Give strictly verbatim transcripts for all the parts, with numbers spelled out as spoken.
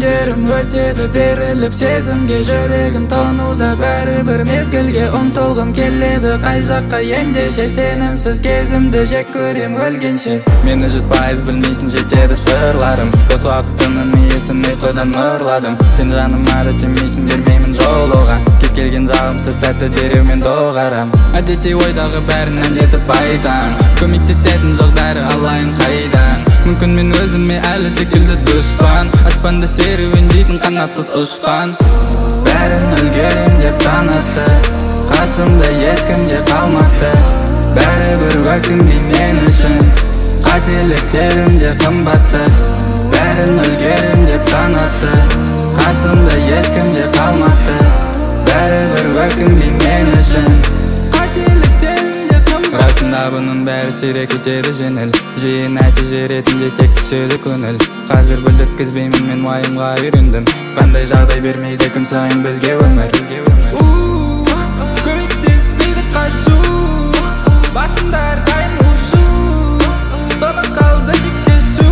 Күндерім өтеді беріліп сезімге, жүрегім тонуда бәрібір мезгілге ұмтылғым келеді. Қай жаққа ендеше сенімсіз кезімді жек көрем өлгенше. Мені жүз пайыз білмейсің, жетеді сырларым. Бос уақытымның иесін ұйқыдан ұрладым. Сен жаныма да тимейсің, бермеймін жолуға. Кез келген жағымсыз сәтті дереу мен доғарам. Әдетте ойдағы бәрін әндетіп айтам. Көмектесетін жоқ бәрі алайын қайдан. Мүмкін мен өзіме әлі секілді дұшпан. Аспанда серуендейтін қанатсыз ұшқан. Бәрін үлгерем деп танытты, қасымда ешкім де қалмақты. Бәрібір өкінбей мен үшін, қателіктерім де қымбатты. Бәрін үлгерем деп танытты, қасымда ешкім де қалмақты. Бәрібір өкінбей мен үшін, қателіктерім де қымбатты. Расында бұның бәрі сирек өтеді жеңіл, жиі нәтиже ретінде тек түседі көңіл. Қазір білдірткізбеймін, мен уайымға үйрендім. Қандай жағдай бермейді күн сайын бізге өмір. Көмектеспейді қашу, басында әрдайым ұшу, соны қалды тек шешу.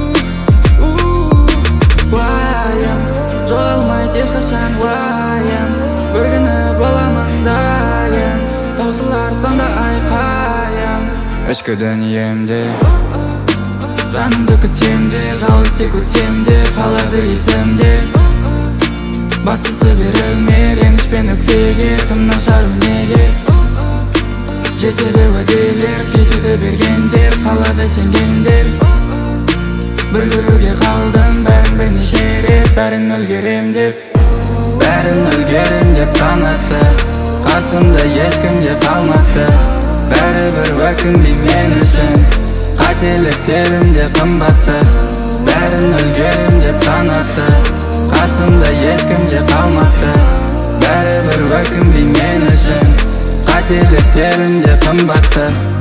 Уайым жоғалмайды ешқашан уайым, бір күні боламын дайын, таусылар сонда айқайым. Ішкі дүниемде жанымды күтем де, жалғыз тек өтем де, қалады есімде. Бастысы берілме реніш пен өкпеге, тым нашар өнеге. Жетеді уәделер, кетеді бергендер, қалады сенгендер. Бір көруге қалдым, бәрін бірнеше рет, бәрін үлгерем деп. Бәрін үлгерем деп танытты, қасымда ешкім де қалмақты. Бәрібір өкінбей мен үшін, қателіктерім де қымбатты. Бәрін үлгерем деп танытты, қасымда ешкім де қалмақты. Бәрібір өкінбей мен үшін, қателіктерім де қымбатты.